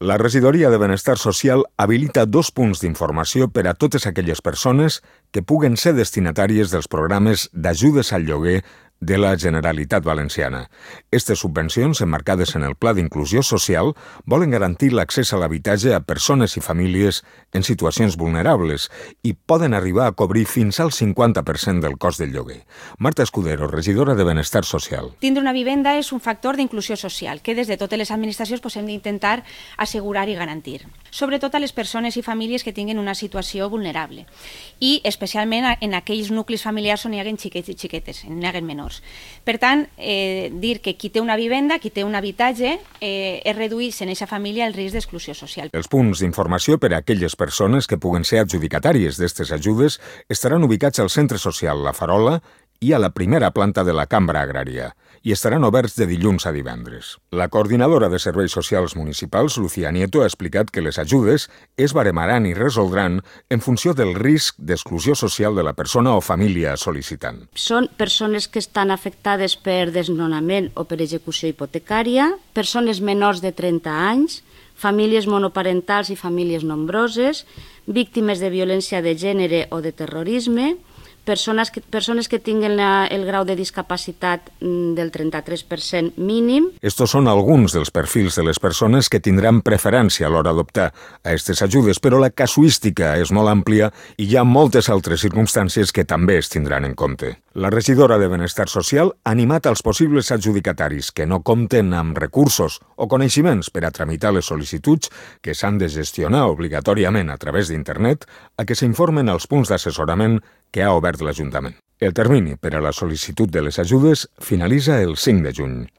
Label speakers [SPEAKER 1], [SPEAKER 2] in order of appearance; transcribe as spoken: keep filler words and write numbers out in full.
[SPEAKER 1] La Regidoria de Benestar Social habilita dos punts d'informació per a totes aquelles persones que puguen ser destinatàries dels programes d'ajudes al lloguer de la Generalitat Valenciana. Aquestes subvencions, emmarcades en el Pla d'Inclusió Social, volen garantir l'accés a l'habitatge a persones i famílies en situacions vulnerables i poden arribar a cobrir fins al cinquanta per cent del cost del lloguer. Marta Escudero, regidora de Benestar Social.
[SPEAKER 2] Tindre una vivenda és un factor d'inclusió social que des de totes les administracions pues, hem d'intentar assegurar i garantir, sobretot a les persones i famílies que tinguin una situació vulnerable i especialment en aquells nuclis familiars on hi haguen xiquets i xiquetes, on hi haguen menors. Per tant, eh, dir que qui té una vivenda, qui té un habitatge, eh, es redueix en aquesta família el risc d'exclusió social.
[SPEAKER 1] Els punts d'informació per a aquelles persones que puguen ser adjudicatàries d'aquestes ajudes estaran ubicats al Centre Social La Farola i a la primera planta de la Cambra Agrària i estaran oberts de dilluns a divendres. La coordinadora de Serveis Socials Municipals, Lucía Nieto, ha explicat que les ajudes es baremaran i resoldran en funció del risc d'exclusió social de la persona o família sol·licitant.
[SPEAKER 3] Són persones que estan afectades per desnonament o per execució hipotecària, persones menors de trenta anys, famílies monoparentals i famílies nombroses, víctimes de violència de gènere o de terrorisme, Persones que, persones que tinguen la, el grau de discapacitat del trenta-tres per cent mínim.
[SPEAKER 1] Estos són alguns dels perfils de les persones que tindran preferència a l'hora d'optar a aquestes ajudes, però la casuística és molt àmplia i hi ha moltes altres circumstàncies que també es tindran en compte. La regidora de Benestar Social ha animat als possibles adjudicataris que no compten amb recursos o coneixements per a tramitar les sol·licituds que s'han de gestionar obligatòriament a través d'internet a que s'informen als punts d'assessorament que ha obert l'Ajuntament. El termini per a la sol·licitud de les ajudes finalitza el cinc de juny.